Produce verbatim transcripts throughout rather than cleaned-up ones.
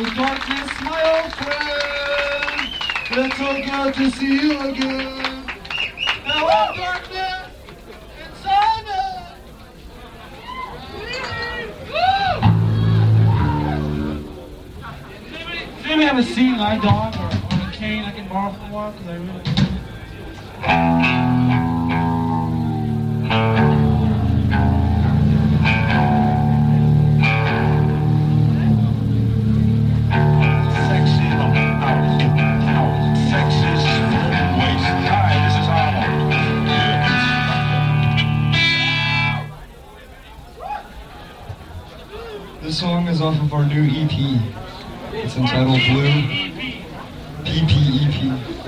Oh, darkness, my old friend, it's so good to see you again. Hello, darkness, it's Simon. Does anybody have a seeing eye dog or, or a cane I can borrow for a while? Because I really... This song is off of our new E P. It's entitled Blue. P P E P.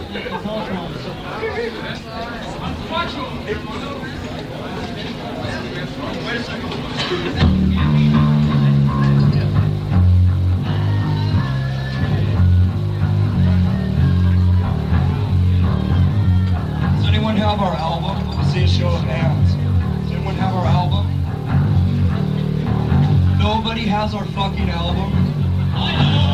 Does anyone have our album? Let me see a show of hands. Does anyone have our album? Nobody has our fucking album.